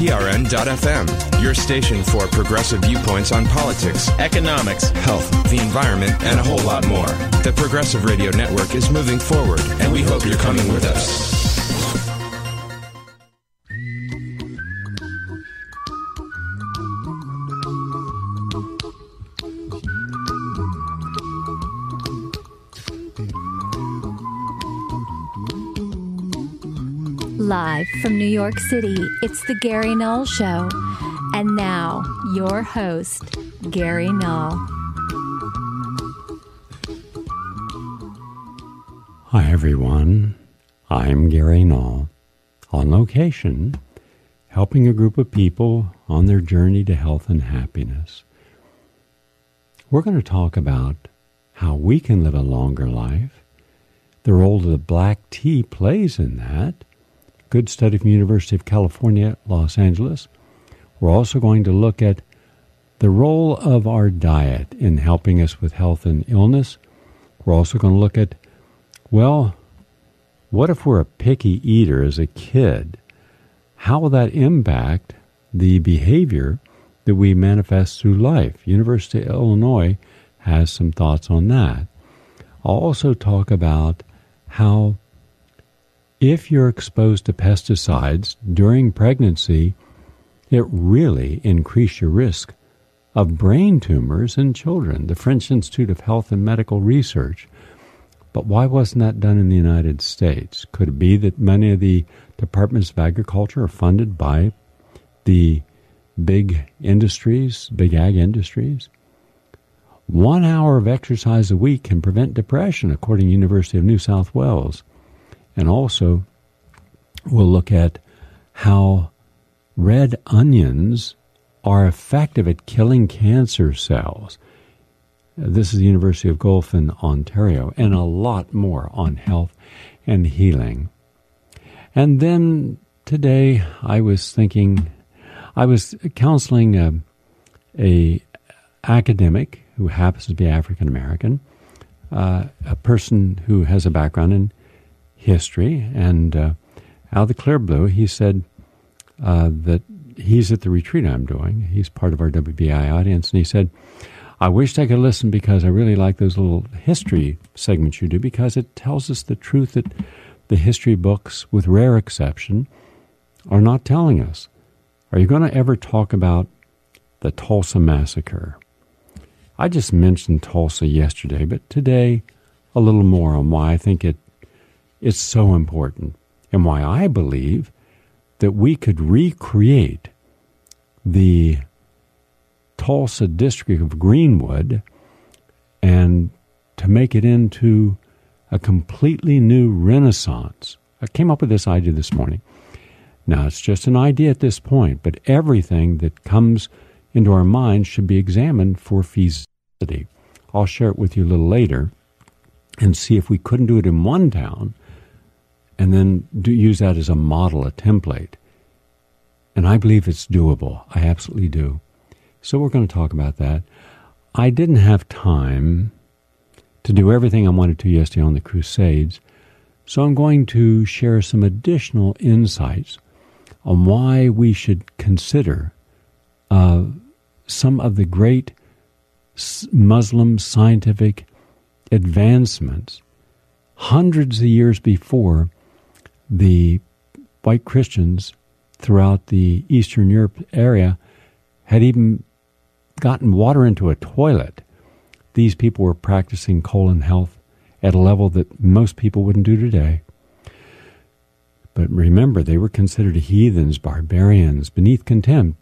WPRN.FM, your station for progressive viewpoints on politics, economics, health, the environment, and a whole lot more. The Progressive Radio Network is moving forward, and we hope you're coming with us. Live from New York City, it's the Gary Null Show. And now, your host, Gary Null. Hi, everyone. I'm Gary Null, on location, helping a group of people on their journey to health and happiness. We're going to talk about how we can live a longer life, the role that the black tea plays in that. Good study from the University of California, Los Angeles. We're also going to look at the role of our diet in helping us with health and illness. We're also going to look at, well, what if we're a picky eater as a kid? How will that impact the behavior that we manifest through life? University of Illinois has some thoughts on that. I'll also talk about how if you're exposed to pesticides during pregnancy, it really increases your risk of brain tumors in children. The French Institute of Health and Medical Research. But why wasn't that done in the United States? Could it be that many of the departments of agriculture are funded by the big industries, big ag industries? 1 hour of exercise a week can prevent depression, according to the University of New South Wales. And also, we'll look at how red onions are effective at killing cancer cells. This is the University of Guelph in Ontario, and a lot more on health and healing. And then today I was counseling a academic who happens to be African American, a person who has a background in history, and out of the clear blue, he said that he's at the retreat I'm doing. He's part of our WBI audience, and he said, I wished I could listen because I really like those little history segments you do, because it tells us the truth that the history books, with rare exception, are not telling us. Are you going to ever talk about the Tulsa Massacre? I just mentioned Tulsa yesterday, but today a little more on why I think it's so important, and why I believe that we could recreate the Tulsa district of Greenwood and to make it into a completely new renaissance. I came up with this idea this morning. Now, it's just an idea at this point, but everything that comes into our minds should be examined for feasibility. I'll share it with you a little later and see if we couldn't do it in one town and then use that as a model, a template. And I believe it's doable. I absolutely do. So we're going to talk about that. I didn't have time to do everything I wanted to yesterday on the Crusades, so I'm going to share some additional insights on why we should consider some of the great Muslim scientific advancements hundreds of years before the white Christians throughout the Eastern Europe area had even gotten water into a toilet. These people were practicing colon health at a level that most people wouldn't do today. But remember, they were considered heathens, barbarians, beneath contempt.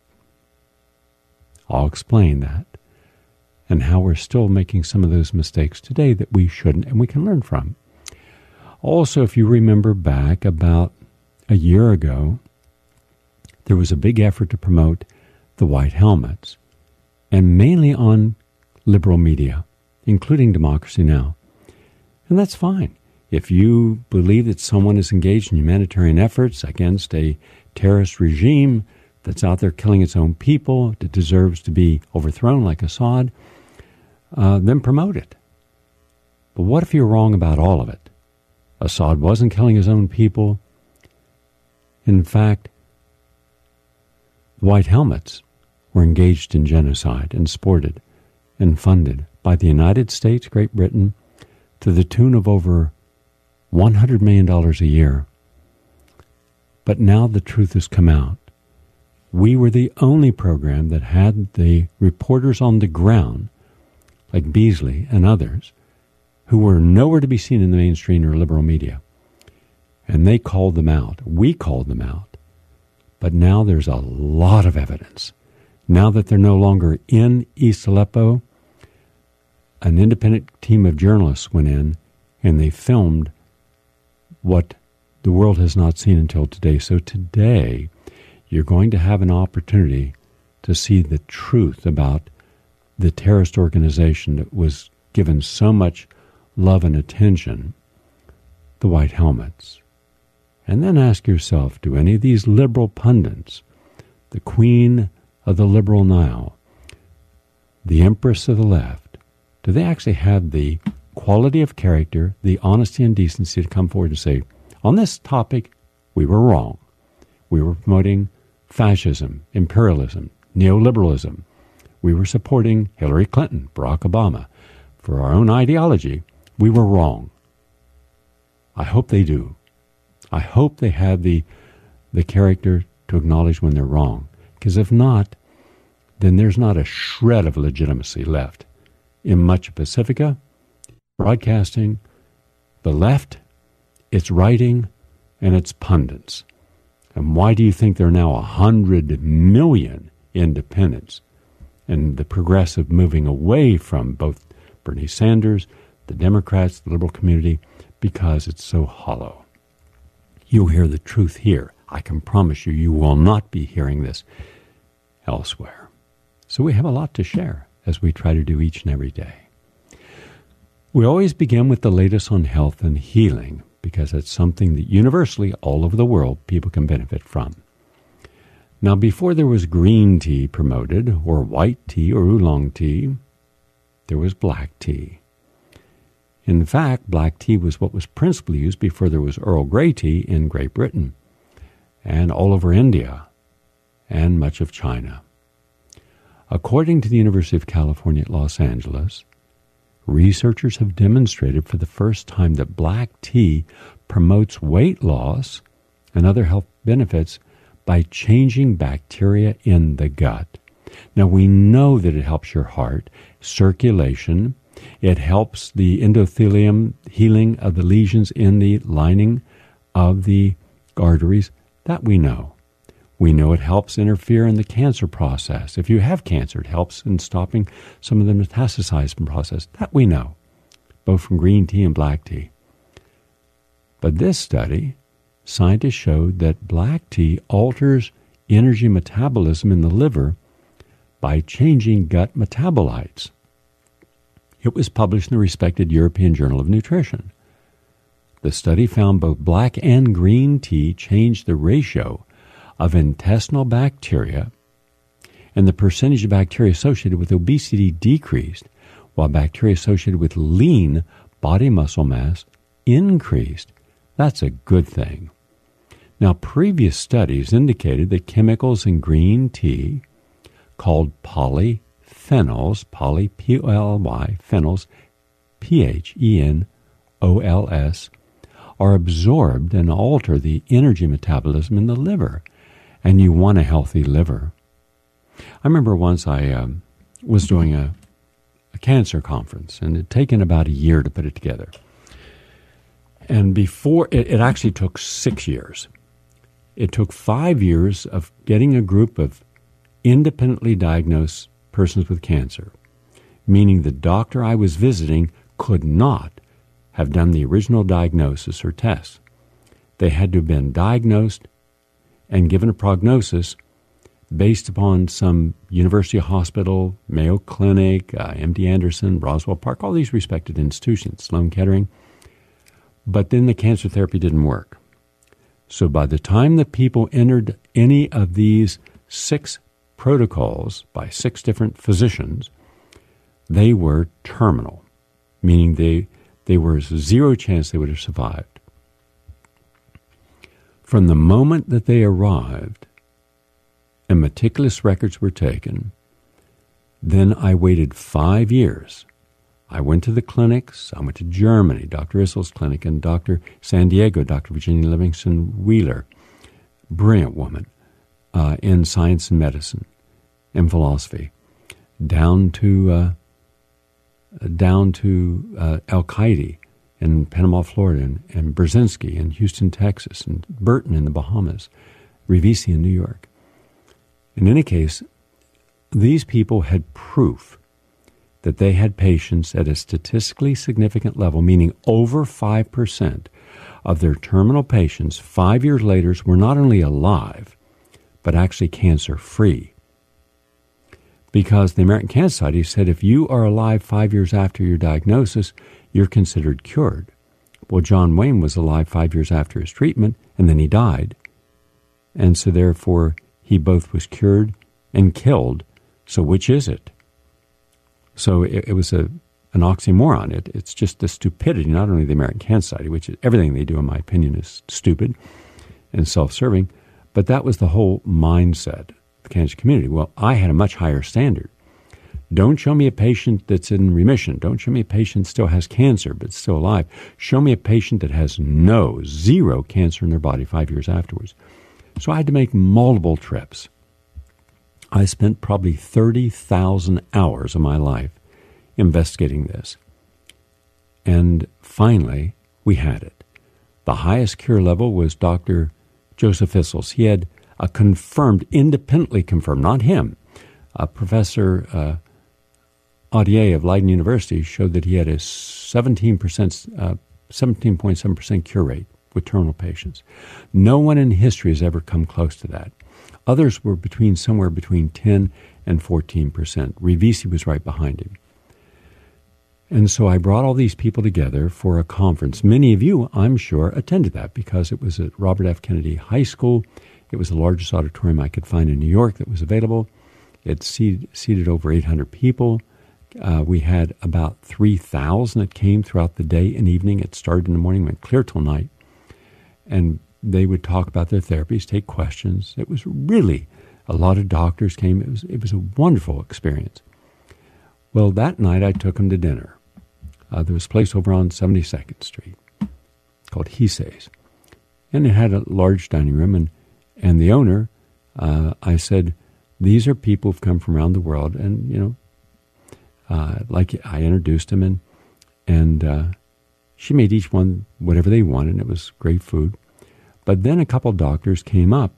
I'll explain that, and how we're still making some of those mistakes today that we shouldn't and we can learn from. Also, if you remember back about a year ago, there was a big effort to promote the white helmets, and mainly on liberal media, including Democracy Now! And that's fine. If you believe that someone is engaged in humanitarian efforts against a terrorist regime that's out there killing its own people, that deserves to be overthrown like Assad, then promote it. But what if you're wrong about all of it? Assad wasn't killing his own people. In fact, The White Helmets were engaged in genocide and supported and funded by the United States, Great Britain, to the tune of over $100 million a year. But now the truth has come out. We were the only program that had the reporters on the ground, like Beasley and others, who were nowhere to be seen in the mainstream or liberal media. And they called them out. We called them out. But now there's a lot of evidence. Now that they're no longer in East Aleppo, an independent team of journalists went in and they filmed what the world has not seen until today. So today, you're going to have an opportunity to see the truth about the terrorist organization that was given so much love and attention, the White Helmets. And then ask yourself, do any of these liberal pundits, the queen of the liberal Nile, the empress of the left, do they actually have the quality of character, the honesty and decency to come forward and say, on this topic, we were wrong. We were promoting fascism, imperialism, neoliberalism. We were supporting Hillary Clinton, Barack Obama. For our own ideology, we were wrong. I hope they do. I hope they have the character to acknowledge when they're wrong. Because if not, then there's not a shred of legitimacy left in much of Pacifica, broadcasting, the left, its writing, and its pundits. And why do you think there are now 100 million independents and the progressive moving away from both Bernie Sanders, the Democrats, the liberal community? Because it's so hollow. You'll hear the truth here. I can promise you, you will not be hearing this elsewhere. So we have a lot to share, as we try to do each and every day. We always begin with the latest on health and healing, because it's something that universally, all over the world, people can benefit from. Now, before there was green tea promoted, or white tea or oolong tea, there was black tea. In fact, black tea was what was principally used before there was Earl Grey tea in Great Britain, and all over India, and much of China. According to the University of California at Los Angeles, researchers have demonstrated for the first time that black tea promotes weight loss and other health benefits by changing bacteria in the gut. Now, we know that it helps your heart, circulation. It helps the endothelium, healing of the lesions in the lining of the arteries. That we know. We know it helps interfere in the cancer process. If you have cancer, it helps in stopping some of the metastasizing process. That we know, both from green tea and black tea. But this study, scientists showed that black tea alters energy metabolism in the liver by changing gut metabolites. It was published in the respected European Journal of Nutrition. The study found both black and green tea changed the ratio of intestinal bacteria, and the percentage of bacteria associated with obesity decreased, while bacteria associated with lean body muscle mass increased. That's a good thing. Now, previous studies indicated that chemicals in green tea called polyphenols, P-O-L-Y, phenols, P-H-E-N-O-L-S, are absorbed and alter the energy metabolism in the liver. And you want a healthy liver. I remember once I was doing a cancer conference, and it had taken about a year to put it together. And before, it actually took 6 years. It took 5 years of getting a group of independently diagnosed persons with cancer, meaning the doctor I was visiting could not have done the original diagnosis or test. They had to have been diagnosed and given a prognosis based upon some university hospital, Mayo Clinic, MD Anderson, Roswell Park, all these respected institutions, Sloan Kettering. But then the cancer therapy didn't work. So by the time the people entered any of these 6 protocols by 6 different physicians, they were terminal, meaning they were zero chance they would have survived. From the moment that they arrived and meticulous records were taken. Then I waited 5 years. I went to the clinics. I went to Germany, Dr. Issel's clinic, and Dr. San Diego, Dr. Virginia Livingston Wheeler, brilliant woman in science and medicine and philosophy, down to Al-Qaeda in Panama, Florida, and Brzezinski in Houston, Texas, and Burton in the Bahamas, Revisi in New York. In any case, these people had proof that they had patients at a statistically significant level, meaning over 5% of their terminal patients 5 years later were not only alive, but actually cancer-free. Because the American Cancer Society said if you are alive 5 years after your diagnosis, you're considered cured. Well, John Wayne was alive 5 years after his treatment, and then he died. And so therefore, he both was cured and killed. So which is it? So it was an oxymoron. It's just the stupidity, not only the American Cancer Society, which is, everything they do, in my opinion, is stupid and self-serving, but that was the whole mindset of the cancer community. Well, I had a much higher standard. Don't show me a patient that's in remission. Don't show me a patient that still has cancer but still alive. Show me a patient that has zero cancer in their body 5 years afterwards. So I had to make multiple trips. I spent probably 30,000 hours of my life investigating this. And finally, we had it. The highest cure level was Dr. Joseph Issel's. He had a confirmed, independently confirmed, not him, Professor Audier of Leiden University showed that he had a 17.7% cure rate with terminal patients. No one in history has ever come close to that. Others were somewhere between 10 and 14%. Revisi was right behind him. And so I brought all these people together for a conference. Many of you, I'm sure, attended that because it was at Robert F. Kennedy High School. It was the largest auditorium I could find in New York that was available. It seated over 800 people. We had about 3,000 that came throughout the day and evening. It started in the morning, went clear till night. And they would talk about their therapies, take questions. It was really, a lot of doctors came. It was a wonderful experience. Well, that night I took them to dinner. There was a place over on 72nd Street called Hise's. And it had a large dining room. And the owner, I said, these are people who've come from around the world. And, like I introduced them, and she made each one whatever they wanted. And it was great food. But then a couple doctors came up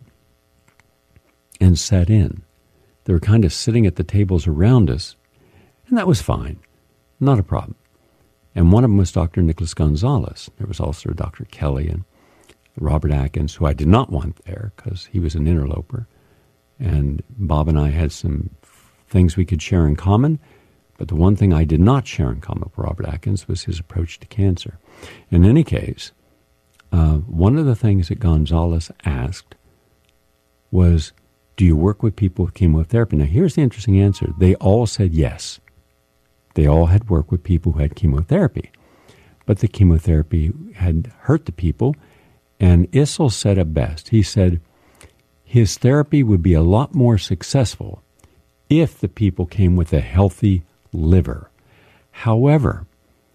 and sat in. They were kind of sitting at the tables around us, and that was fine. Not a problem. And one of them was Dr. Nicholas Gonzalez. There was also Dr. Kelly and Robert Atkins, who I did not want there because he was an interloper. And Bob and I had some things we could share in common, but the one thing I did not share in common with Robert Atkins was his approach to cancer. In any case, one of the things that Gonzalez asked was, do you work with people with chemotherapy? Now, here's the interesting answer. They all said yes. They all had worked with people who had chemotherapy. But the chemotherapy had hurt the people, and Issel said it best. He said his therapy would be a lot more successful if the people came with a healthy liver. However,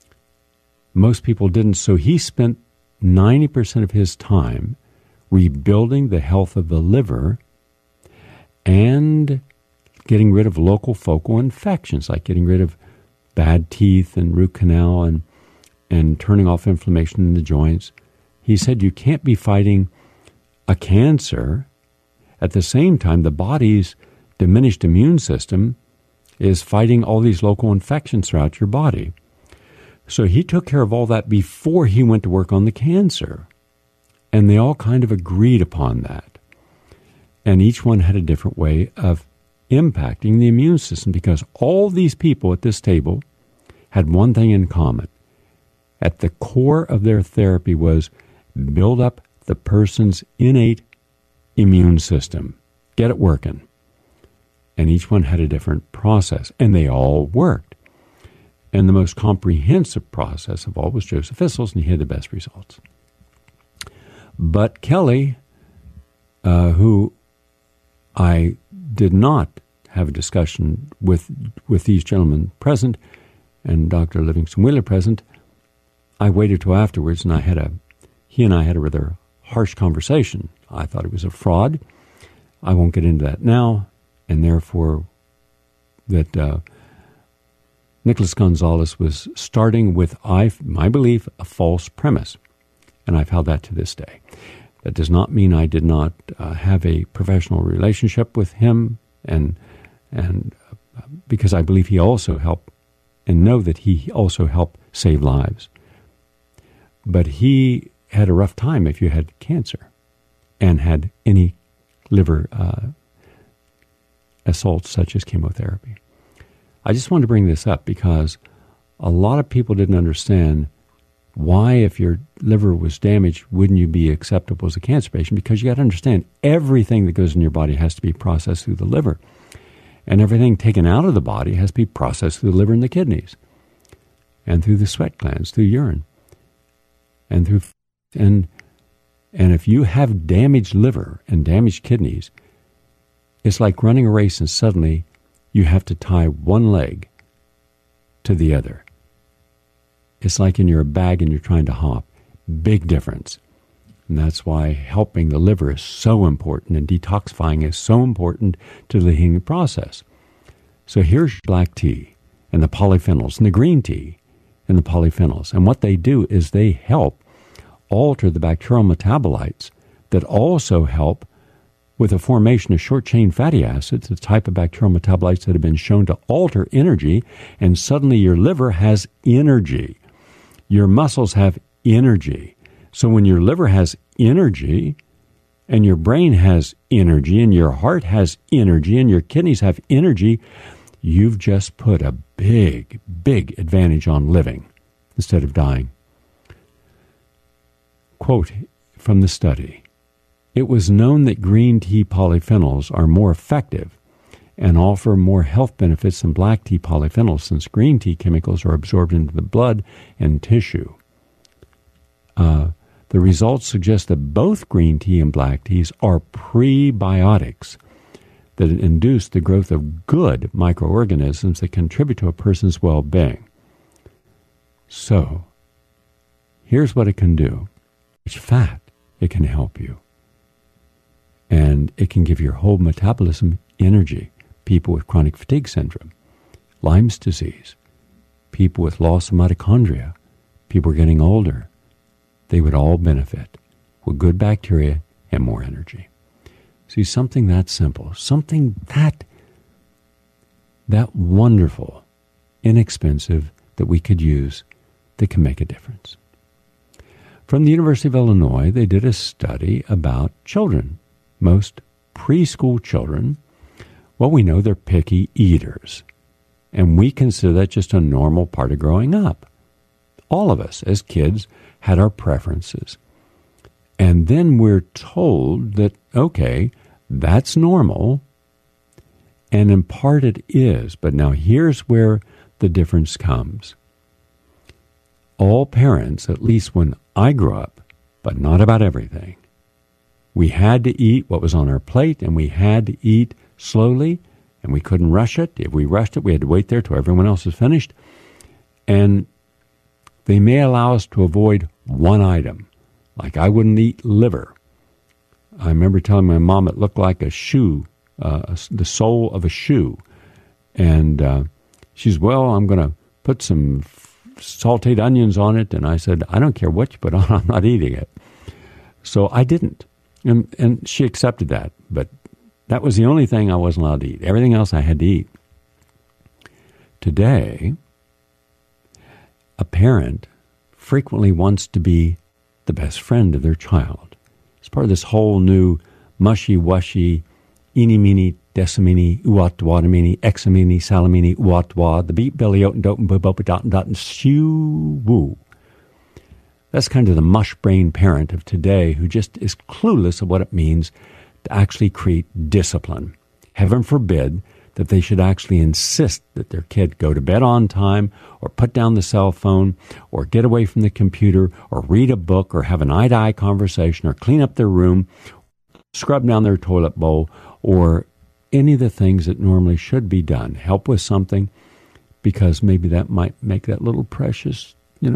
most people didn't, so he spent 90% of his time rebuilding the health of the liver and getting rid of local focal infections, like getting rid of bad teeth and root canal and turning off inflammation in the joints. He said you can't be fighting a cancer at the same time the body's diminished immune system is fighting all these local infections throughout your body. So he took care of all that before he went to work on the cancer. And they all kind of agreed upon that. And each one had a different way of impacting the immune system because all these people at this table had one thing in common. At the core of their therapy was build up the person's innate immune system. Get it working. And each one had a different process. And they all worked. And the most comprehensive process of all was Joseph Issel's, and he had the best results. But Kelly, who I did not have a discussion with these gentlemen present and Dr. Livingston Wheeler present. I waited till afterwards, and he and I had a rather harsh conversation. I thought it was a fraud. I won't get into that now, and therefore that Nicholas Gonzalez was starting with, my belief, a false premise, and I've held that to this day. That does not mean I did not have a professional relationship with him, and because I believe he also helped, and know that he also helped save lives. But he had a rough time if you had cancer and had any liver assaults such as chemotherapy. I just wanted to bring this up because a lot of people didn't understand why, if your liver was damaged, wouldn't you be acceptable as a cancer patient? Because you got to understand, everything that goes in your body has to be processed through the liver. And everything taken out of the body has to be processed through the liver and the kidneys, and through the sweat glands, through urine, and if you have damaged liver and damaged kidneys, it's like running a race and suddenly you have to tie one leg to the other. It's like you're a bag and you're trying to hop. Big difference. And that's why helping the liver is so important, and detoxifying is so important to the healing process. So here's black tea and the polyphenols, and the green tea and the polyphenols. And what they do is they help alter the bacterial metabolites that also help with the formation of short-chain fatty acids, the type of bacterial metabolites that have been shown to alter energy, and suddenly your liver has energy. Your muscles have energy. So when your liver has energy, and your brain has energy, and your heart has energy, and your kidneys have energy, you've just put a big, big advantage on living instead of dying. Quote from the study: "It was known that green tea polyphenols are more effective and offer more health benefits than black tea polyphenols, since green tea chemicals are absorbed into the blood and tissue. The results suggest that both green tea and black teas are prebiotics that induce the growth of good microorganisms that contribute to a person's well-being." So, here's what it can do. It's fat. It can help you. And it can give your whole metabolism energy. People with chronic fatigue syndrome, Lyme's disease, people with loss of mitochondria, people getting older, they would all benefit with good bacteria and more energy. See, something that simple, something that wonderful, inexpensive, that we could use that can make a difference. From the University of Illinois, they did a study about children. Most preschool children, well, we know they're picky eaters, and we consider that just a normal part of growing up. All of us, as kids, had our preferences. And then we're told that, okay, that's normal, and in part it is. But now here's where the difference comes. All parents, at least when I grew up, but not about everything, we had to eat what was on our plate, and we had to eat slowly, and we couldn't rush it. If we rushed it, we had to wait there till everyone else was finished. And they may allow us to avoid one item. Like I wouldn't eat liver. I remember telling my mom it looked like a shoe, the sole of a shoe. And she's, well, I'm going to put some sauteed onions on it. And I said, I don't care what you put on, I'm not eating it. So I didn't. And she accepted that. But that was the only thing I wasn't allowed to eat. Everything else I had to eat. Today, a parent frequently wants to be the best friend of their child. It's part of this whole new mushy-washy, eeny-meeny, decimini, uat-wadamini, examini, salamini, uat-wad, the beat, belly, oat, and dope, and boop, dot, and dot, and shoo-woo. That's kind of the mush-brain parent of today who just is clueless of what it means to actually create discipline. Heaven forbid that they should actually insist that their kid go to bed on time, or put down the cell phone, or get away from the computer, or read a book, or have an eye-to-eye conversation, or clean up their room, scrub down their toilet bowl, or any of the things that normally should be done. Help with something, because maybe that might make that little precious,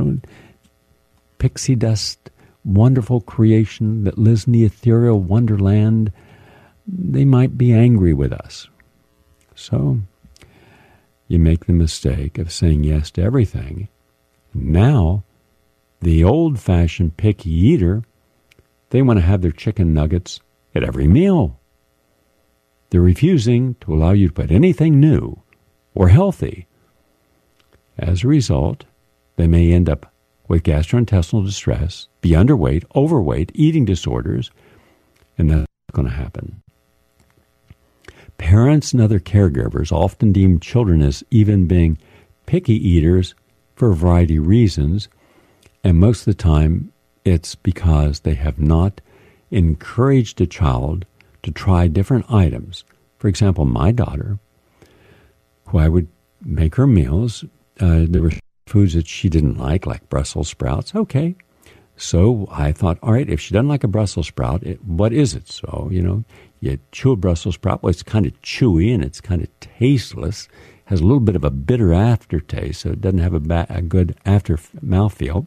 pixie dust, wonderful creation that lives in the ethereal wonderland, they might be angry with us. So you make the mistake of saying yes to everything. Now, the old-fashioned picky eater, they want to have their chicken nuggets at every meal. They're refusing to allow you to put anything new or healthy. As a result, they may end up with gastrointestinal distress, be underweight, overweight, eating disorders, and that's going to happen. Parents and other caregivers often deem children as even being picky eaters for a variety of reasons, and most of the time it's because they have not encouraged a child to try different items. For example, my daughter, who I would make her meals, there were foods that she didn't like Brussels sprouts. Okay. So I thought, all right, if she doesn't like a Brussels sprout, what is it? So, you chew a Brussels sprout. Well, it's kind of chewy and it's kind of tasteless. Has a little bit of a bitter aftertaste, so it doesn't have a good mouthfeel.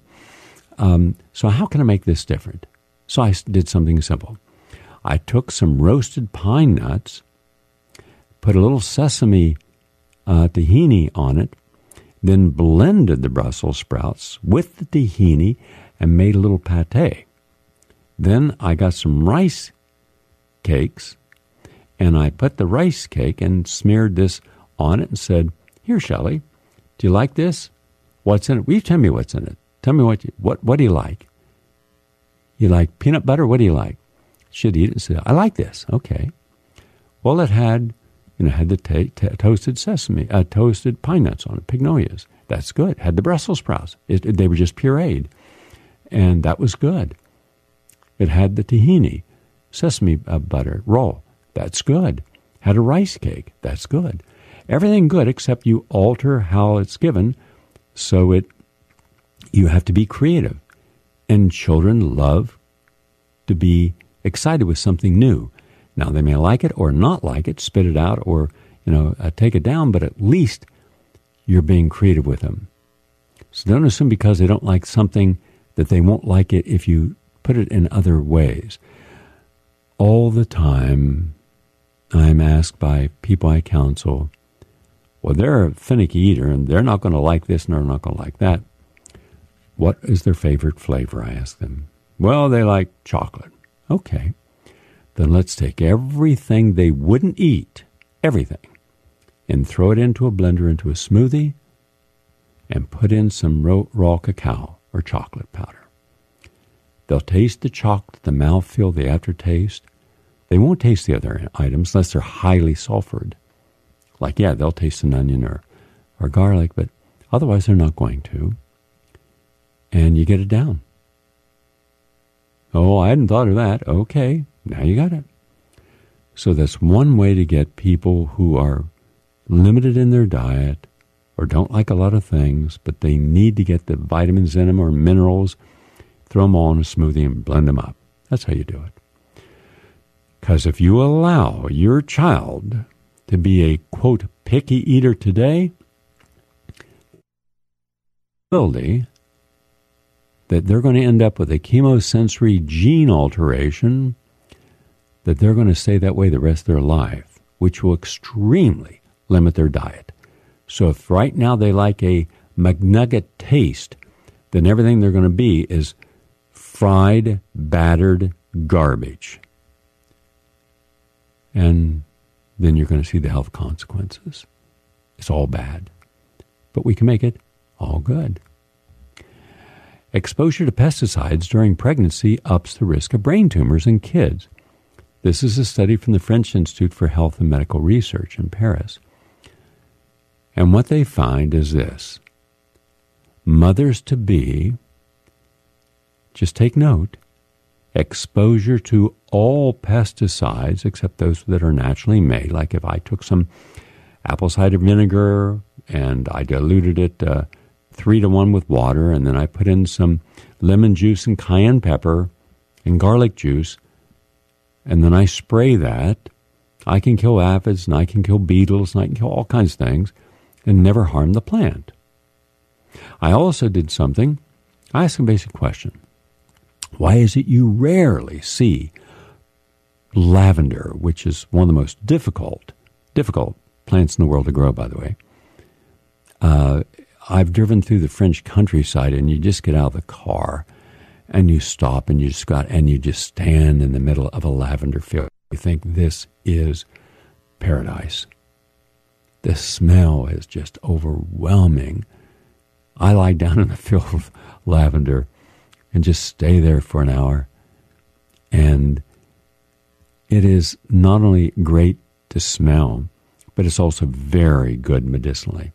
So how can I make this different? So I did something simple. I took some roasted pine nuts, put a little sesame tahini on it, then blended the Brussels sprouts with the tahini and made a little pate. Then I got some rice cakes, and I put the rice cake and smeared this on it and said, "Here, Shelley, do you like this? What's in it? Will you tell me what's in it? Tell me what do you like? You like peanut butter? What do you like?" She'd eat it and say, "I like this." Okay. Well, it had the toasted sesame, toasted pine nuts on it, pignolias. That's good. Had the Brussels sprouts. They were just pureed, and that was good. It had the tahini, sesame butter roll. That's good. Had a rice cake. That's good. Everything good except you alter how it's given, so you have to be creative. And children love to be excited with something new. Now, they may like it or not like it, spit it out or, take it down, but at least you're being creative with them. So don't assume because they don't like something that they won't like it if you put it in other ways. All the time, I'm asked by people I counsel, well, they're a finicky eater and they're not going to like this and they're not going to like that. What is their favorite flavor, I ask them. Well, they like chocolate. Okay. Then let's take everything they wouldn't eat, everything, and throw it into a blender, into a smoothie, and put in some raw cacao or chocolate powder. They'll taste the chocolate, the mouthfeel, the aftertaste. They won't taste the other items unless they're highly sulfured. Like, they'll taste an onion or garlic, but otherwise they're not going to. And you get it down. Oh, I hadn't thought of that. Okay, now you got it. So that's one way to get people who are limited in their diet or don't like a lot of things, but they need to get the vitamins in them or minerals, throw them all in a smoothie and blend them up. That's how you do it. Because if you allow your child to be a, quote, picky eater today, that they're going to end up with a chemosensory gene alteration, that they're going to stay that way the rest of their life, which will extremely limit their diet. So if right now they like a McNugget taste, then everything they're going to be is fried, battered garbage. And then you're going to see the health consequences. It's all bad. But we can make it all good. Exposure to pesticides during pregnancy ups the risk of brain tumors in kids. This is a study from the French Institute for Health and Medical Research in Paris. And what they find is this. Mothers-to-be, just take note, exposure to all pesticides except those that are naturally made. Like if I took some apple cider vinegar and I diluted it 3-to-1 with water, and then I put in some lemon juice and cayenne pepper and garlic juice, and then I spray that, I can kill aphids, and I can kill beetles, and I can kill all kinds of things, and never harm the plant. I also did something. I asked a basic question. Why is it you rarely see lavender, which is one of the most difficult plants in the world to grow, by the way? I've driven through the French countryside, and you just get out of the car, and you stop, and you just stand in the middle of a lavender field. You think this is paradise. The smell is just overwhelming. I lie down in a field of lavender and just stay there for an hour. And it is not only great to smell, but it's also very good medicinally.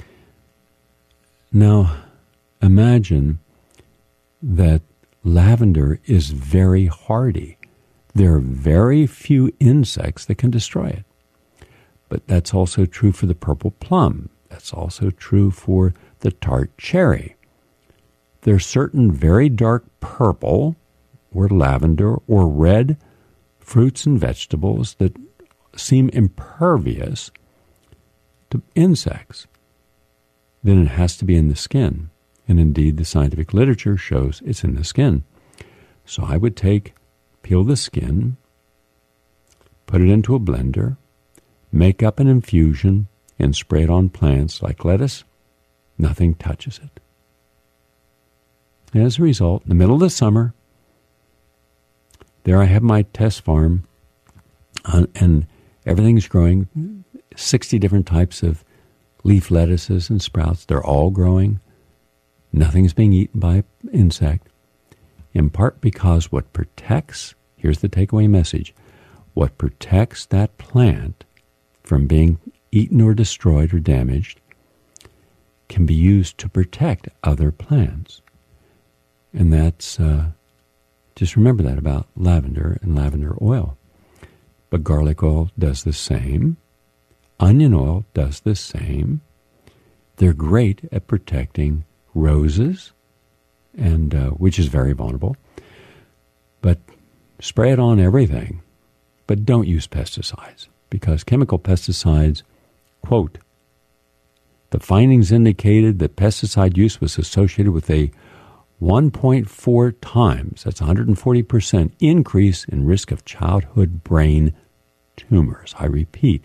Now, imagine that lavender is very hardy. There are very few insects that can destroy it. But that's also true for the purple plum. That's also true for the tart cherry. There's certain very dark purple or lavender or red fruits and vegetables that seem impervious to insects. Then it has to be in the skin. And indeed, the scientific literature shows it's in the skin. So I would peel the skin, put it into a blender, make up an infusion, and spray it on plants like lettuce. Nothing touches it. And as a result, in the middle of the summer, there I have my test farm, and everything's growing, 60 different types of leaf lettuces and sprouts. They're all growing. Nothing's being eaten by an insect, in part because what protects, here's the takeaway message, what protects that plant from being eaten or destroyed or damaged can be used to protect other plants. And that's, just remember that about lavender and lavender oil. But garlic oil does the same. Onion oil does the same. They're great at protecting roses, and which is very vulnerable. But spray it on everything. But don't use pesticides, because chemical pesticides, quote, the findings indicated that pesticide use was associated with a 1.4 times, that's 140% increase in risk of childhood brain tumors. I repeat,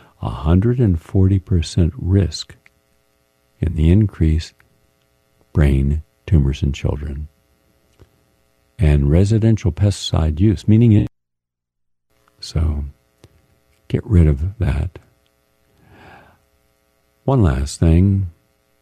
140% risk in the increase brain tumors in children. And residential pesticide use, meaning it. So get rid of that. One last thing.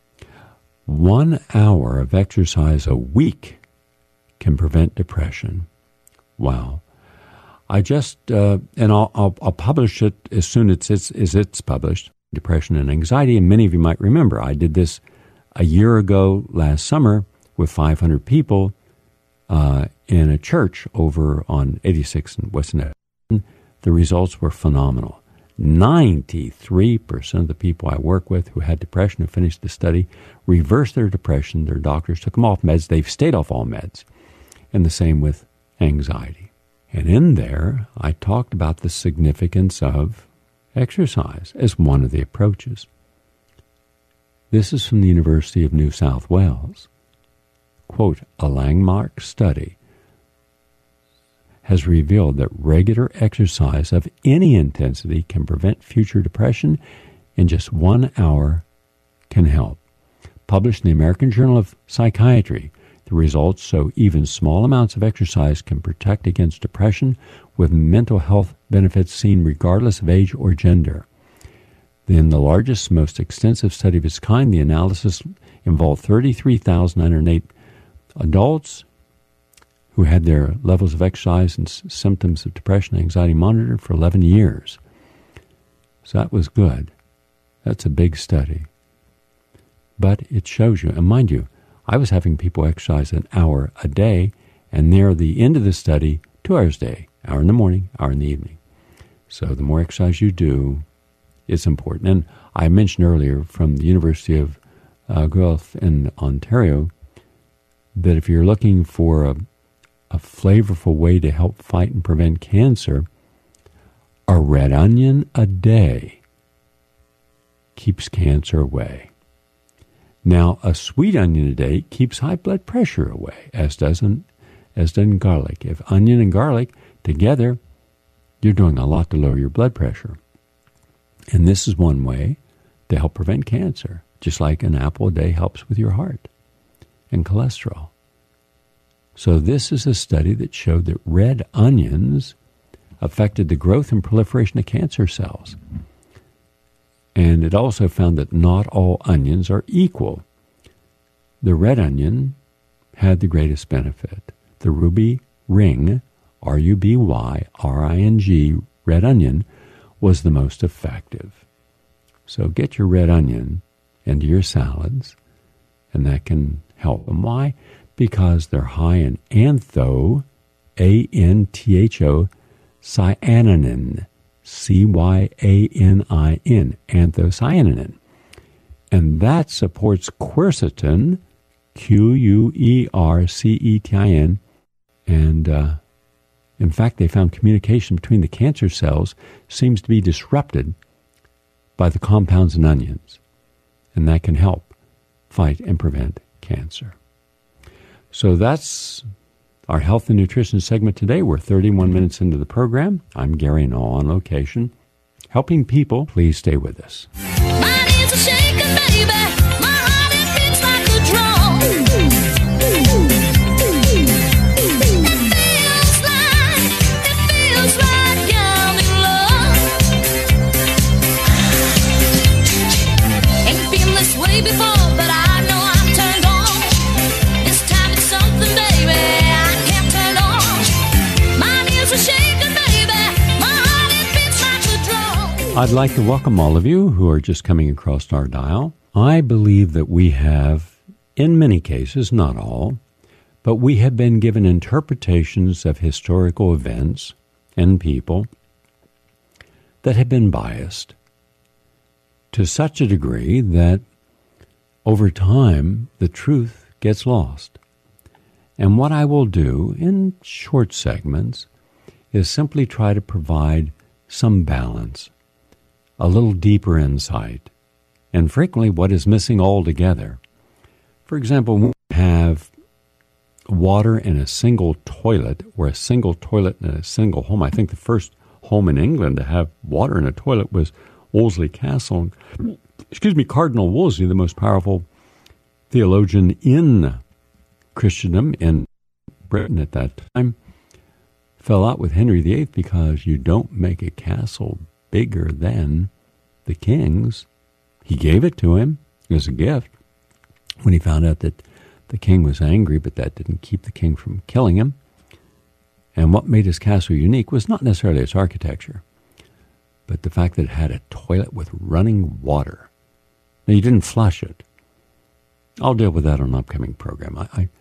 1 hour of exercise a week can prevent depression. Wow. I just, and I'll publish it as soon as it's published, Depression and Anxiety, and many of you might remember I did this a year ago last summer with 500 people in a church over on 86 in West End. The results were phenomenal. 93% of the people I work with who had depression who finished the study reversed their depression. Their doctors took them off meds. They've stayed off all meds. And the same with anxiety. And in there, I talked about the significance of exercise as one of the approaches. This is from the University of New South Wales. Quote, a landmark study has revealed that regular exercise of any intensity can prevent future depression, and just 1 hour can help. Published in the American Journal of Psychiatry, the results show even small amounts of exercise can protect against depression, with mental health benefits seen regardless of age or gender. In the largest, most extensive study of its kind, the analysis involved 33,908 adults who had their levels of exercise and symptoms of depression and anxiety monitored for 11 years. So that was good. That's a big study. But it shows you, and mind you, I was having people exercise an hour a day, and near the end of the study, 2 hours a day, hour in the morning, hour in the evening. So the more exercise you do, it's important. And I mentioned earlier from the University of Guelph in Ontario that if you're looking for a flavorful way to help fight and prevent cancer, A red onion a day keeps cancer away. Now, a sweet onion a day keeps high blood pressure away, as does garlic. If onion and garlic together, you're doing a lot to lower your blood pressure. And this is one way to help prevent cancer, just like an apple a day helps with your heart and cholesterol. So this is a study that showed that red onions affected the growth and proliferation of cancer cells. And it also found that not all onions are equal. The red onion had the greatest benefit. The ruby ring, RUBYRING, red onion, was the most effective. So get your red onion into your salads, and that can help. And why? Because they're high in antho, A-N-T-H-O, cyanin, C-Y-A-N-I-N, anthocyanin. And that supports quercetin, Q-U-E-R-C-E-T-I-N. And in fact, they found communication between the cancer cells seems to be disrupted by the compounds in onions. And that can help fight and prevent cancer. So that's our health and nutrition segment today. We're 31 minutes into the program. I'm Gary Null on location, helping people. Please stay with us. My knees are shaking, baby. My heart, it beats like a drum. It feels like young in love. Ain't been this way before, but I know I'm turned on. This time it's something, baby, I can't turn on. My knees are shaking, baby. My heart, it beats like a drum. I'd like to welcome all of you who are just coming across our dial. I believe that we have, in many cases, not all, but we have been given interpretations of historical events and people that have been biased to such a degree that over time the truth gets lost. And what I will do in short segments is simply try to provide some balance, a little deeper insight, and frequently what is missing altogether. For example, when we have water in a single toilet, or a single toilet in a single home. I think the first home in England to have water in a toilet was Wolsey Castle. Cardinal Wolsey, the most powerful theologian in Christendom in Britain at that time, fell out with Henry VIII because you don't make a castle bigger than the king's. He gave it to him as a gift when he found out that the king was angry, but that didn't keep the king from killing him. And what made his castle unique was not necessarily its architecture, but the fact that it had a toilet with running water. Now, you didn't flush it. I'll deal with that on an upcoming program.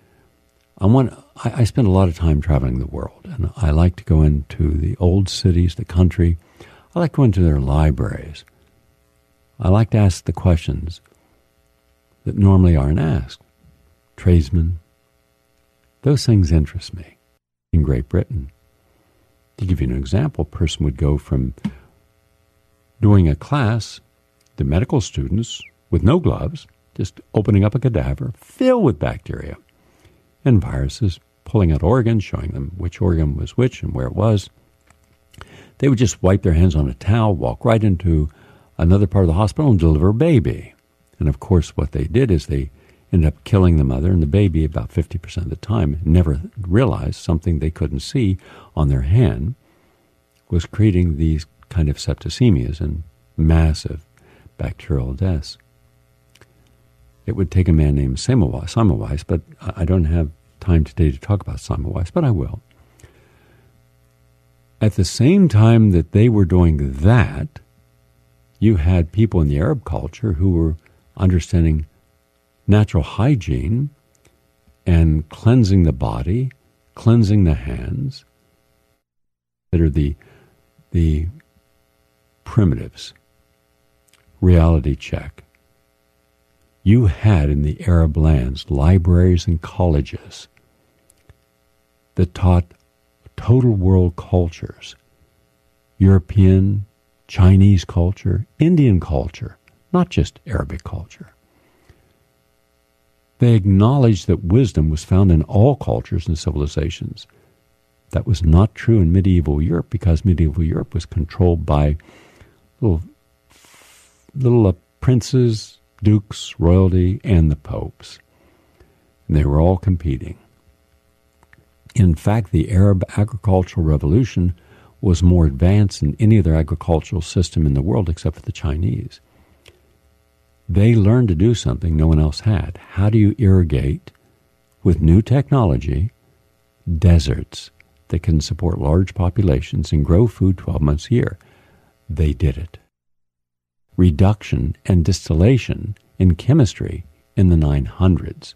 I spend a lot of time traveling the world, and I like to go into the old cities, the country. I like to go into their libraries. I like to ask the questions that normally aren't asked. Tradesmen, those things interest me. In Great Britain, to give you an example, a person would go from doing a class, the medical students, with no gloves, just opening up a cadaver filled with bacteria and viruses, pulling out organs, showing them which organ was which and where it was. They would just wipe their hands on a towel, walk right into another part of the hospital and deliver a baby. And of course, what they did is they ended up killing the mother and the baby about 50% of the time, never realized something they couldn't see on their hand was creating these kind of septicemias and massive bacterial deaths. It would take a man named Semmelweis, but I don't have time today to talk about Semmelweis, but I will. At the same time that they were doing that, you had people in the Arab culture who were understanding natural hygiene and cleansing the body, cleansing the hands, that are the primitives. Reality check. You had in the Arab lands libraries and colleges that taught total world cultures European, Chinese culture, Indian culture, not just Arabic culture. They acknowledged that wisdom was found in all cultures and civilizations. That was not true in medieval Europe because medieval Europe was controlled by little princes, dukes, royalty, and the popes. And they were all competing. In fact, the Arab agricultural revolution was more advanced than any other agricultural system in the world except for the Chinese. They learned to do something no one else had. How do you irrigate, with new technology, deserts that can support large populations and grow food 12 months a year? They did it. Reduction and distillation in chemistry in the 900s.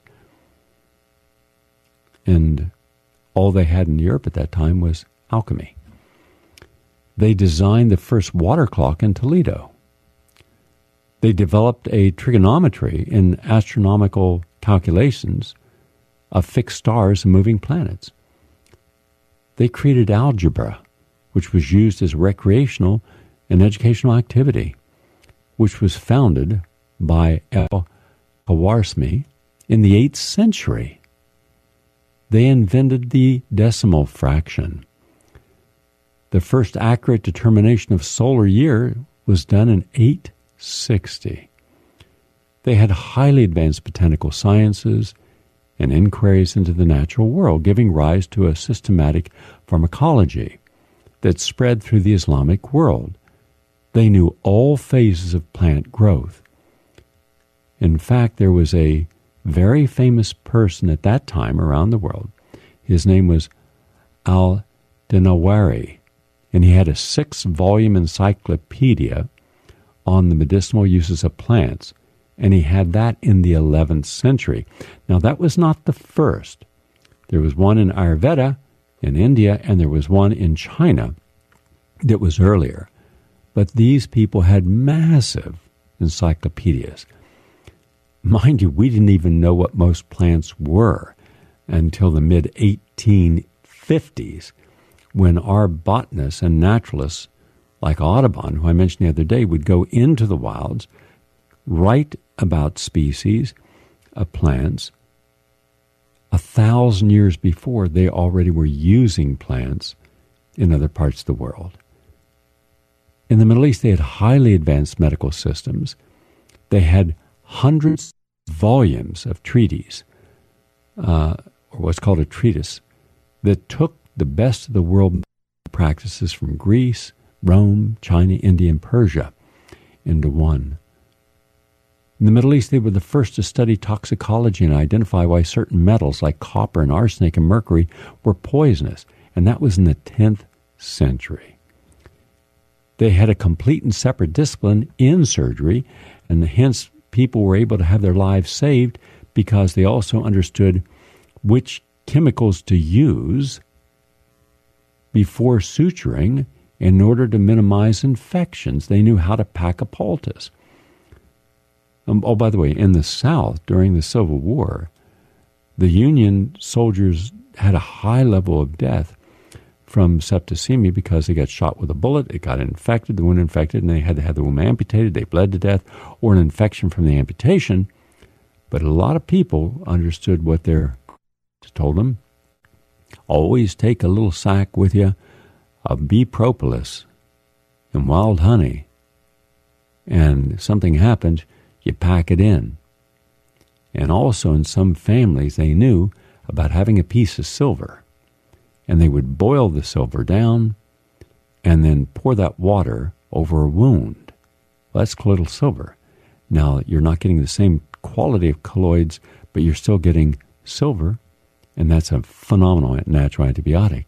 And all they had in Europe at that time was alchemy. They designed the first water clock in Toledo. They developed a trigonometry in astronomical calculations of fixed stars and moving planets. They created algebra, which was used as recreational and educational activity, which was founded by Al-Khwarizmi in the 8th century. They invented the decimal fraction. The first accurate determination of solar year was done in 860. They had highly advanced botanical sciences and inquiries into the natural world, giving rise to a systematic pharmacology that spread through the Islamic world. They knew all phases of plant growth. In fact, there was a very famous person at that time around the world. His name was Al-Dinawari, and he had a 6-volume encyclopedia on the medicinal uses of plants, and he had that in the 11th century. Now, that was not the first. There was one in Ayurveda in India, and there was one in China that was earlier. But these people had massive encyclopedias. Mind you, we didn't even know what most plants were until the mid-1850s, when our botanists and naturalists, like Audubon, who I mentioned the other day, would go into the wilds, write about species of plants. 1,000 years before, they already were using plants in other parts of the world. In the Middle East, they had highly advanced medical systems. They had hundreds of volumes of treaties, or what's called a treatise, that took the best of the world practices from Greece, Rome, China, India, and Persia into one. In the Middle East, they were the first to study toxicology and identify why certain metals like copper and arsenic and mercury were poisonous, and that was in the 10th century. They had a complete and separate discipline in surgery, and hence people were able to have their lives saved because they also understood which chemicals to use before suturing in order to minimize infections. They knew how to pack a poultice. Oh, by the way, in the South, during the Civil War, the Union soldiers had a high level of death from septicemia because they got shot with a bullet, it got infected, the wound infected, and they had to have the wound amputated, they bled to death, or an infection from the amputation. But a lot of people understood what their told them. Always take a little sack with you of bee propolis and wild honey, and if something happened, you pack it in. And also in some families, they knew about having a piece of silver, and they would boil the silver down and then pour that water over a wound. Well, that's colloidal silver. Now, you're not getting the same quality of colloids, but you're still getting silver, and that's a phenomenal natural antibiotic.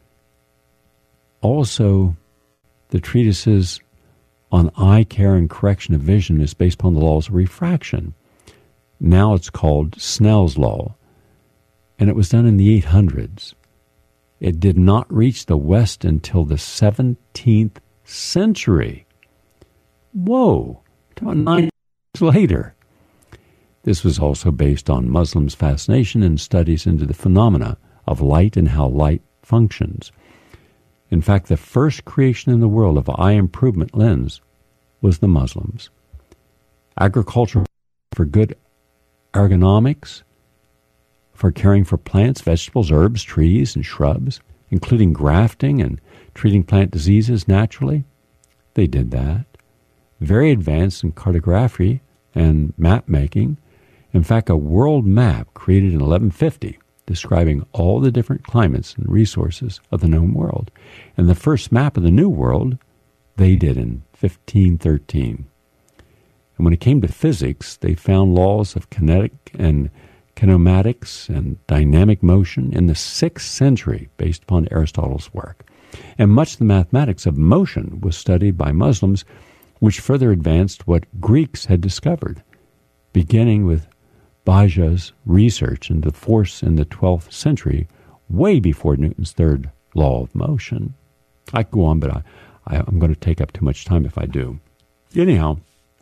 Also, the treatises on eye care and correction of vision is based upon the laws of refraction. Now it's called Snell's Law, and it was done in the 800s. It did not reach the West until the 17th century. Whoa, about 9 years later. This was also based on Muslims' fascination and studies into the phenomena of light and how light functions. In fact, the first creation in the world of eye improvement lens was the Muslims. Agriculture for good ergonomics, for caring for plants, vegetables, herbs, trees, and shrubs, including grafting and treating plant diseases naturally. They did that. Very advanced in cartography and map making. In fact, a world map created in 1150 describing all the different climates and resources of the known world. And the first map of the New World they did in 1513. And when it came to physics, they found laws of kinetic and kinematics and dynamic motion in the 6th century based upon Aristotle's work. And much of the mathematics of motion was studied by Muslims, which further advanced what Greeks had discovered, beginning with Baja's research into force in the 12th century, way before Newton's third law of motion. I could go on, but I'm going to take up too much time if I do. Anyhow,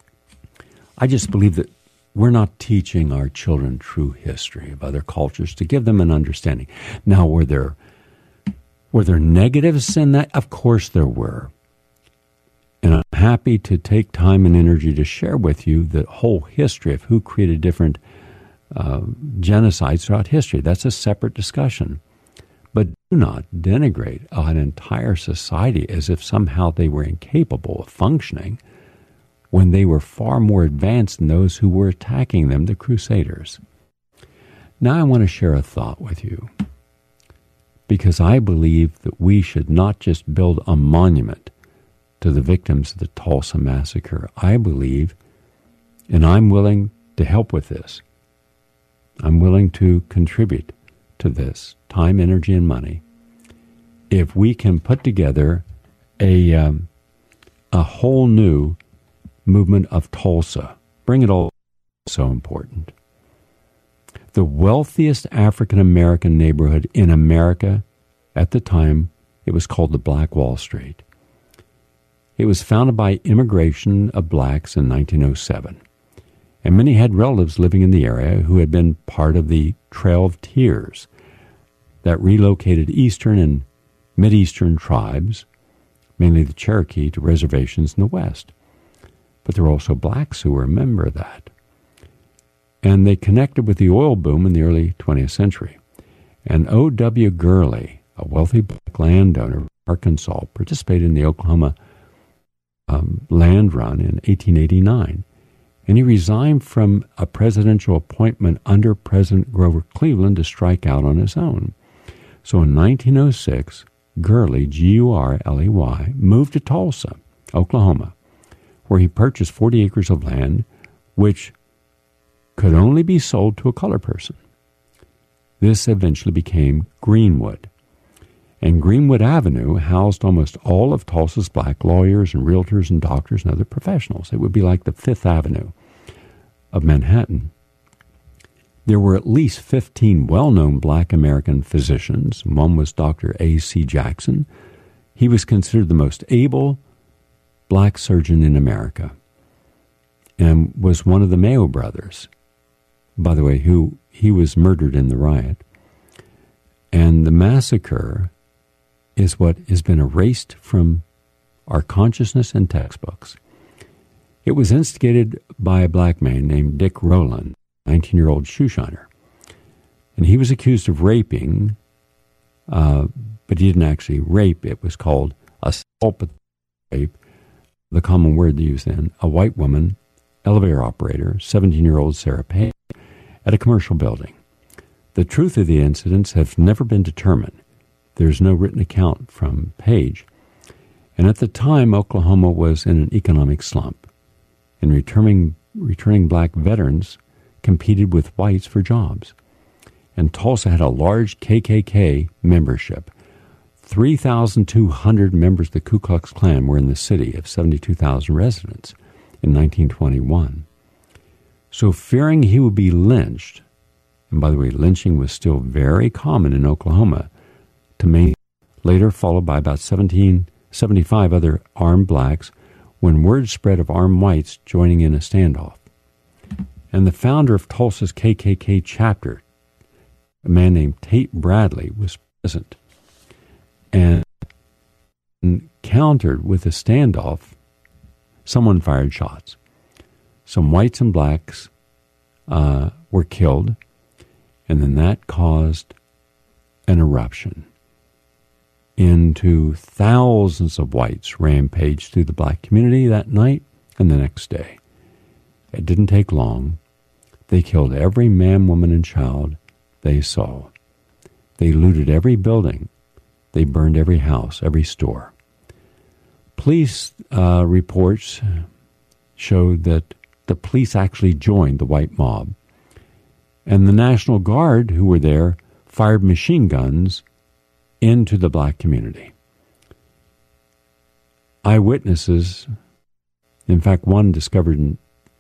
I just believe that we're not teaching our children true history of other cultures to give them an understanding. Now, were there negatives in that? Of course there were. And I'm happy to take time and energy to share with you the whole history of who created different genocides throughout history. That's a separate discussion. But do not denigrate an entire society as if somehow they were incapable of functioning when they were far more advanced than those who were attacking them, the Crusaders. Now I want to share a thought with you, because I believe that we should not just build a monument to the victims of the Tulsa Massacre. I believe, and I'm willing to help with this, I'm willing to contribute to this, time, energy, and money, if we can put together a whole new movement of Tulsa. Bring it all. So important. The wealthiest African-American neighborhood in America at the time, it was called the Black Wall Street. It was founded by immigration of blacks in 1907. And many had relatives living in the area who had been part of the Trail of Tears that relocated Eastern and Mideastern tribes, mainly the Cherokee, to reservations in the West. But there were also blacks who were a member of that. And they connected with the oil boom in the early 20th century. And O.W. Gurley, a wealthy black landowner of Arkansas, participated in the Oklahoma land run in 1889. And he resigned from a presidential appointment under President Grover Cleveland to strike out on his own. So in 1906, Gurley, G-U-R-L-E-Y, moved to Tulsa, Oklahoma, where he purchased 40 acres of land, which could only be sold to a colored person. This eventually became Greenwood. And Greenwood Avenue housed almost all of Tulsa's black lawyers and realtors and doctors and other professionals. It would be like the Fifth Avenue of Manhattan. There were at least 15 well-known black American physicians. One was Dr. A.C. Jackson. He was considered the most able black surgeon in America and was one of the Mayo brothers, by the way, who he was murdered in the riot. And the massacre is what has been erased from our consciousness and textbooks. It was instigated by a black man named Dick Rowland, 19-year-old shoeshiner. And he was accused of raping, but he didn't actually rape. It was called assault with rape, the common word they used then, a white woman, elevator operator, 17-year-old Sarah Payne, at a commercial building. The truth of the incidents have never been determined. There's no written account from Page. And at the time, Oklahoma was in an economic slump, and returning black veterans competed with whites for jobs. And Tulsa had a large KKK membership. 3,200 members of the Ku Klux Klan were in the city of 72,000 residents in 1921. So fearing he would be lynched, and by the way, lynching was still very common in Oklahoma, later followed by about 75 other armed blacks, when word spread of armed whites joining in a standoff. And the founder of Tulsa's KKK chapter, a man named Tate Bradley, was present. And countered with a standoff. Someone fired shots. Some whites and blacks were killed, and then that caused an eruption into thousands of whites rampaged through the black community that night and the next day. It didn't take long. They killed every man, woman, and child they saw. They looted every building. They burned every house, every store. Police reports showed that the police actually joined the white mob, and the National Guard, who were there, fired machine guns into the black community. Eyewitnesses, in fact, one discovered in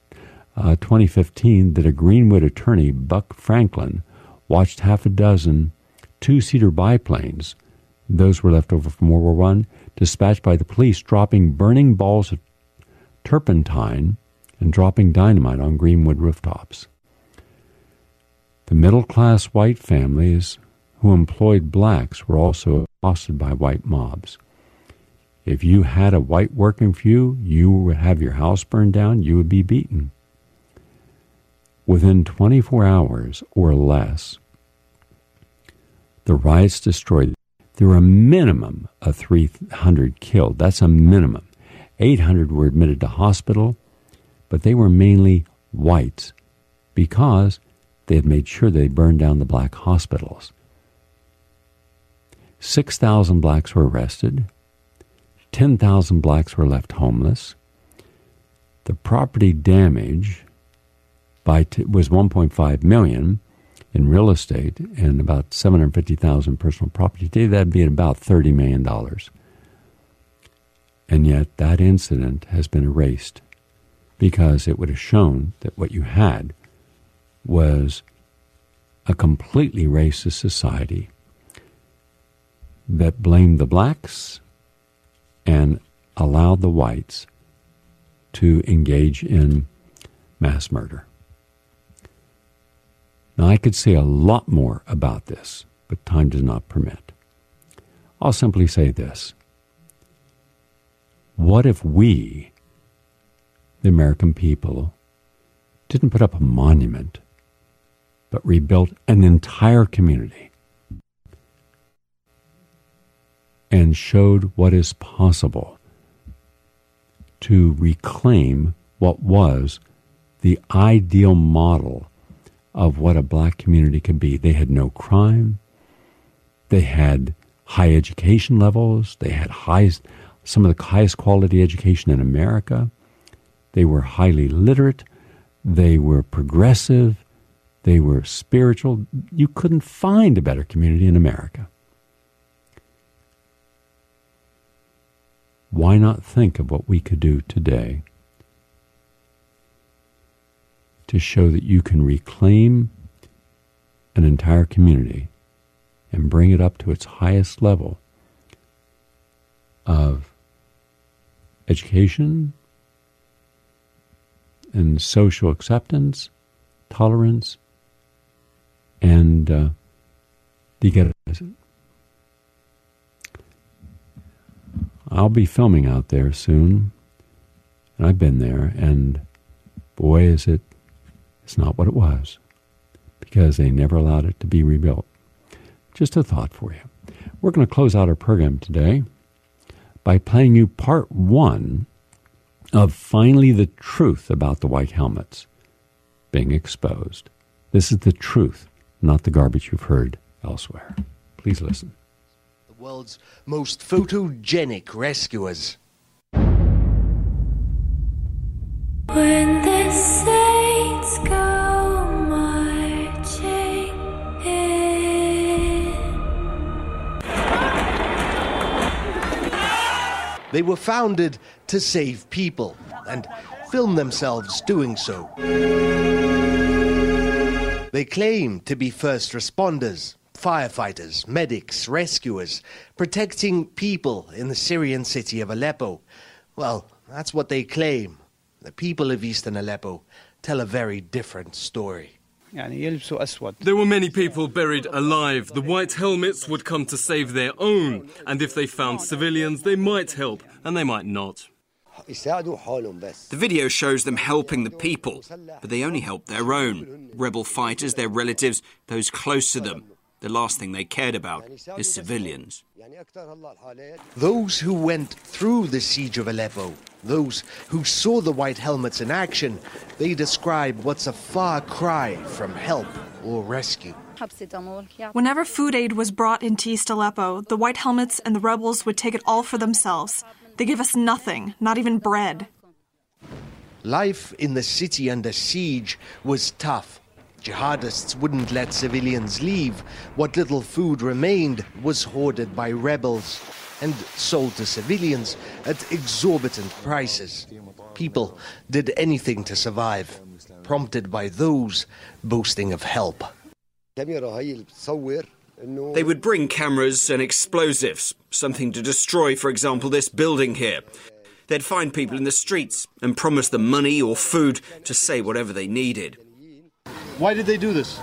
2015 that a Greenwood attorney, Buck Franklin, watched half a dozen two-seater biplanes, those were left over from World War I, dispatched by the police, dropping burning balls of turpentine and dropping dynamite on Greenwood rooftops. The middle-class white families who employed blacks were also accosted by white mobs. If you had a white working for you, you would have your house burned down, you would be beaten. Within 24 hours or less, the riots destroyed. There were a minimum of 300 killed. That's a minimum. 800 were admitted to hospital, but they were mainly whites because they had made sure they burned down the black hospitals. 6,000 blacks were arrested. 10,000 blacks were left homeless. The property damage was $1.5 million in real estate and about $750,000 personal property. Today, that'd be about $30 million. And yet, that incident has been erased because it would have shown that what you had was a completely racist society that blamed the blacks and allowed the whites to engage in mass murder. Now, I could say a lot more about this, but time does not permit. I'll simply say this. What if we, the American people, didn't put up a monument, but rebuilt an entire community and showed what is possible to reclaim what was the ideal model of what a black community could be? They had no crime. They had high education levels. They had some of the highest quality education in America. They were highly literate. They were progressive. They were spiritual. You couldn't find a better community in America. Why not think of what we could do today to show that you can reclaim an entire community and bring it up to its highest level of education and social acceptance, tolerance, and degeneration. I'll be filming out there soon, and I've been there, and boy, it's not what it was, because they never allowed it to be rebuilt. Just a thought for you. We're going to close out our program today by playing you part one of Finally the Truth About the White Helmets Being Exposed. This is the truth, not the garbage you've heard elsewhere. Please listen. The world's most photogenic rescuers. When the saints go marching in. They were founded to save people and film themselves doing so. They claim to be first responders, firefighters, medics, rescuers, protecting people in the Syrian city of Aleppo. Well, that's what they claim. The people of eastern Aleppo tell a very different story. There were many people buried alive. The white helmets would come to save their own, and if they found civilians, they might help, and they might not. The video shows them helping the people, but they only helped their own. Rebel fighters, their relatives, those close to them. The last thing they cared about is civilians. Those who went through the siege of Aleppo, those who saw the white helmets in action, they describe what's a far cry from help or rescue. Whenever food aid was brought into East Aleppo, the white helmets and the rebels would take it all for themselves. They give us nothing, not even bread. Life in the city under siege was tough. Jihadists wouldn't let civilians leave. What little food remained was hoarded by rebels and sold to civilians at exorbitant prices. People did anything to survive, prompted by those boasting of help. They would bring cameras and explosives, something to destroy, for example, this building here. They'd find people in the streets and promise them money or food to say whatever they needed. Why did they do this?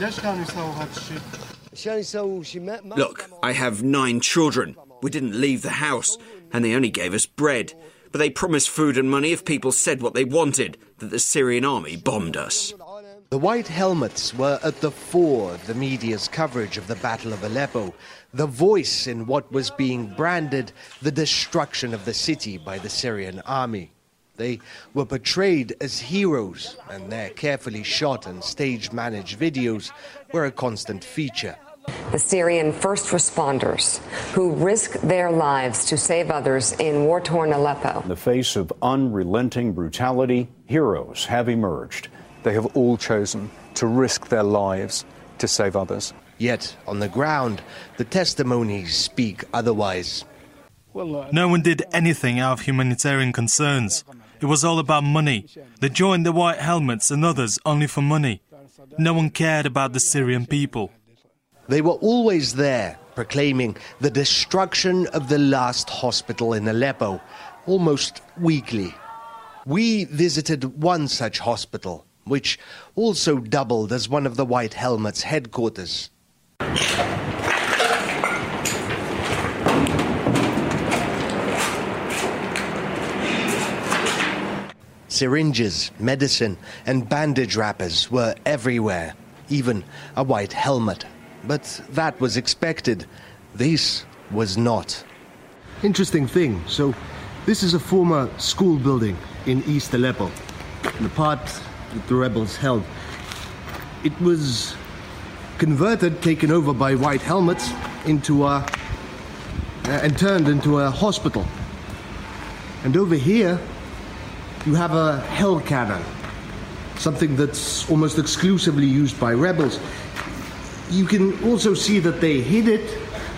Look, I have 9 children. We didn't leave the house, and they only gave us bread. But they promised food and money if people said what they wanted, that the Syrian army bombed us. The white helmets were at the fore of the media's coverage of the Battle of Aleppo, the voice in what was being branded the destruction of the city by the Syrian army. They were portrayed as heroes, and their carefully shot and stage-managed videos were a constant feature. The Syrian first responders who risk their lives to save others in war-torn Aleppo. In the face of unrelenting brutality, heroes have emerged. They have all chosen to risk their lives to save others. Yet, on the ground, the testimonies speak otherwise. No one did anything out of humanitarian concerns. It was all about money. They joined the white helmets and others only for money. No one cared about the Syrian people. They were always there, proclaiming the destruction of the last hospital in Aleppo, almost weekly. We visited one such hospital, which also doubled as one of the White Helmets' headquarters. Syringes, medicine, and bandage wrappers were everywhere, even a white helmet. But that was expected. This was not. Interesting thing. So, this is a former school building in East Aleppo, the part that the rebels held. It was converted, taken over by white helmets, and turned into a hospital. And over here, you have a hell cannon, something that's almost exclusively used by rebels. You can also see that they hid it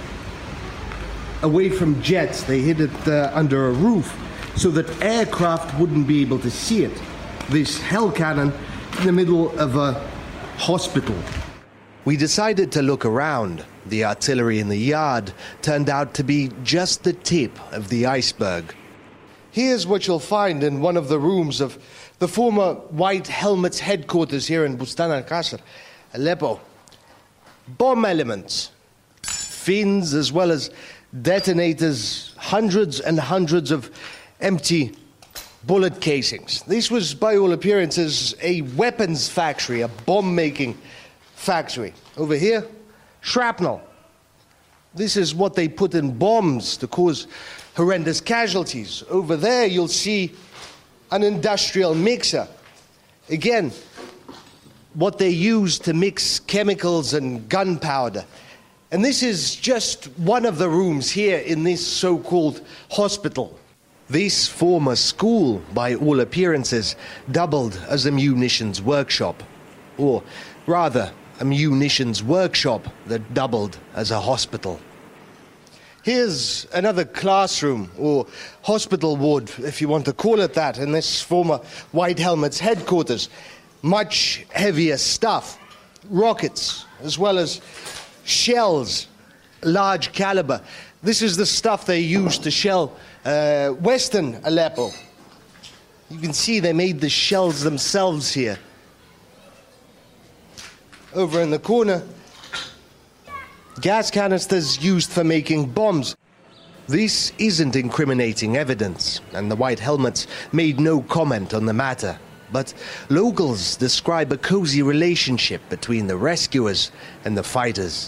away from jets. They hid it under a roof so that aircraft wouldn't be able to see it. This hell cannon in the middle of a hospital. We decided to look around. The artillery in the yard turned out to be just the tip of the iceberg. Here's what you'll find in one of the rooms of the former White Helmets headquarters here in Bustan al-Qasr, Aleppo. Bomb elements, fins as well as detonators, hundreds and hundreds of empty bullet casings. This was, by all appearances, a weapons factory, a bomb-making factory. Over here, shrapnel. This is what they put in bombs to cause horrendous casualties. Over there, you'll see an industrial mixer. Again, what they use to mix chemicals and gunpowder. And this is just one of the rooms here in this so-called hospital. This former school, by all appearances, doubled as a munitions workshop. Or rather, a munitions workshop that doubled as a hospital. Here's another classroom, or hospital ward, if you want to call it that, in this former White Helmets headquarters. Much heavier stuff, rockets, as well as shells, large caliber. This is the stuff they used to shell western Aleppo. You can see they made the shells themselves here. over in the corner, gas canisters used for making bombs. This isn't incriminating evidence, and the White Helmets made no comment on the matter. But locals describe a cozy relationship between the rescuers and the fighters.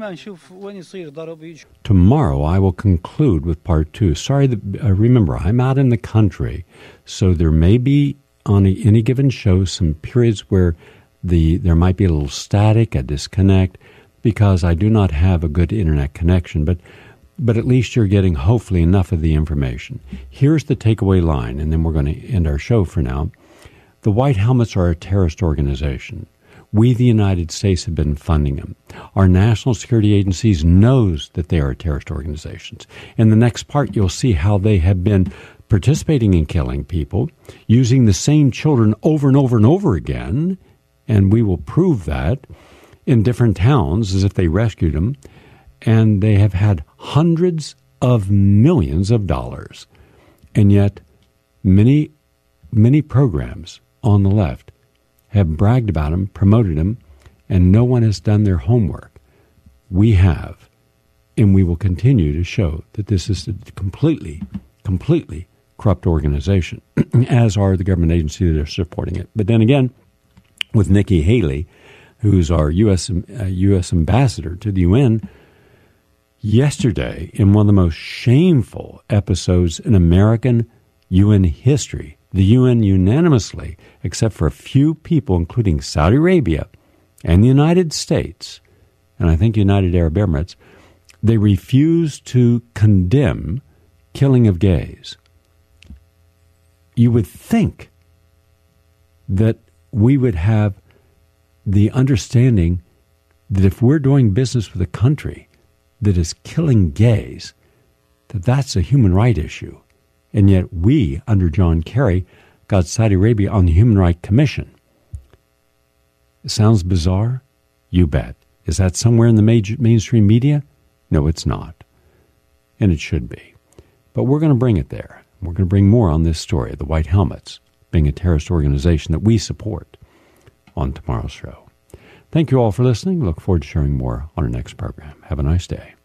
Tomorrow I will conclude with part 2. Sorry, remember, I'm out in the country, so there may be on any given show some periods where there might be a little static, a disconnect, because I do not have a good internet connection, but at least you're getting hopefully enough of the information. Here's the takeaway line, and then we're going to end our show for now. The White Helmets are a terrorist organization. We, the United States, have been funding them. Our national security agencies knows that they are terrorist organizations. In the next part, you'll see how they have been participating in killing people, using the same children over and over and over again, and we will prove that in different towns as if they rescued them, and they have had hundreds of millions of dollars. And yet, many programs on the left have bragged about them, promoted them, and no one has done their homework. We have, and we will continue to show that this is a completely corrupt organization, as are the government agencies that are supporting it. But then again, with Nikki Haley, who's our U.S. ambassador to the UN, yesterday, in one of the most shameful episodes in American UN history, the UN unanimously, except for a few people, including Saudi Arabia and the United States, and I think United Arab Emirates, they refused to condemn killing of gays. You would think that we would have the understanding that if we're doing business with a country that is killing gays, that that's a human right issue. And yet we, under John Kerry, got Saudi Arabia on the Human Rights Commission. It sounds bizarre? You bet. Is that somewhere in the mainstream media? No, it's not. And it should be. But we're going to bring it there. We're going to bring more on this story of the White Helmets being a terrorist organization that we support on tomorrow's show. Thank you all for listening. Look forward to sharing more on our next program. Have a nice day.